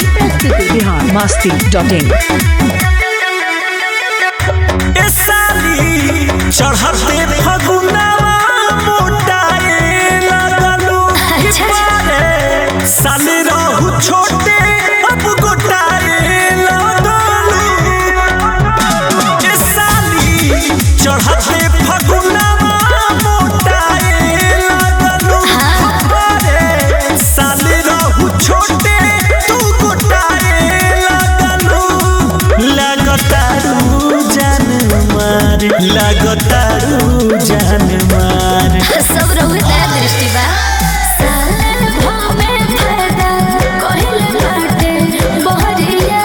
biharmasti.in चढ़ते फगुनावा मोटाए लगलू साल रहू छोटे अब गोटाए लगलू चढ़ते फगुनावा मोटाए लगलू साल रहू छोटे तू गोटाए लगलू लगतारू जान मार सब रहुए दया दृष्टि बा साले भामे फायदा कहिले बाटे बहरिया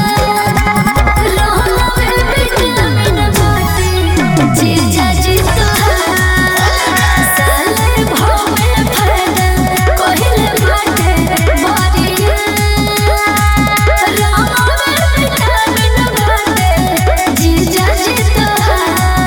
रहला में विटामिन बाटे जीजा जी तोहार साले भामे फायदा कहिले बाटे बहरिया रहला में विटामिन बाटे जीजा जी तोहार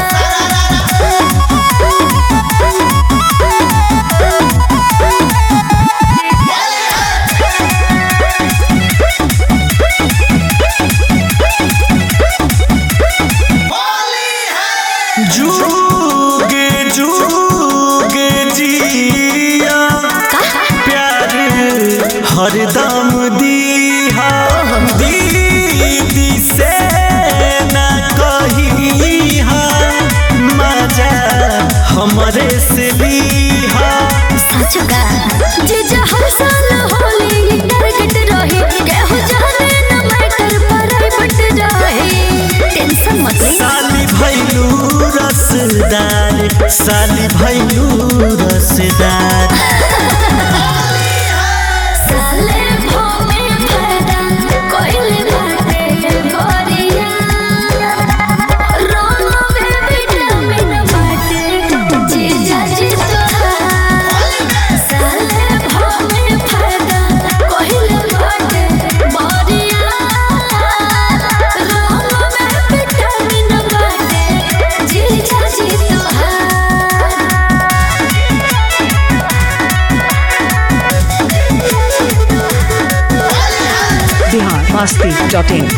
जुगे जुगे जिया प्यार हरदम दीहा दीदी से ना कहिहा मजा हमरे से लीहा सचुका जीजा हर साल होली टारगेट रही केहू जाने न मैटर प्राइवेट रही टेंशन मत ले साली भैलू रसदार साली भैलू रसदार साले भामे फायदा कइले बाटे गोरिया रंग में विटामिन बाटे जीजा जी तोहार साले भामे फायदा कइले बाटे गोरिया रंग में विटामिन बाटे जीजा जी तोहार biharmasti.in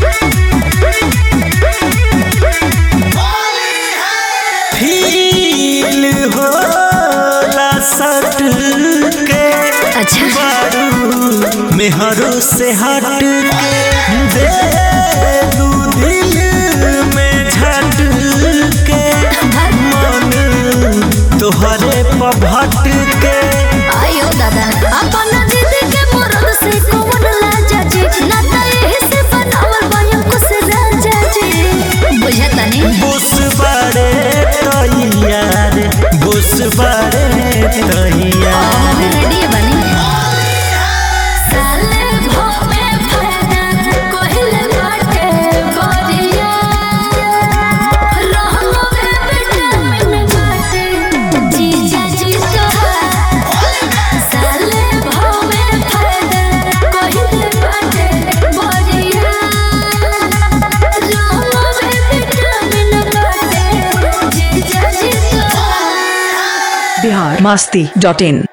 फील होला सट के अच्छा बारू मेहरों से हट के दे दू दिल में झट के मन तोहरे पभट के आयो दादा अपन दीदी के मरद से कौन लाजा जी ना त एही से बनावल बयम को से राजा जी बुझता नहीं बुस बड़े तैयार बुस बड़े तैयार रेडी बनी साले भामे फायदा कहिले बाटे गोरिया रहला में विटामिन बाटे जीजा जी तोहार साले भामे फायदा कहिले बाटे गोरिया रहला में विटामिन बाटे जीजा जी तोहार biharmasti.in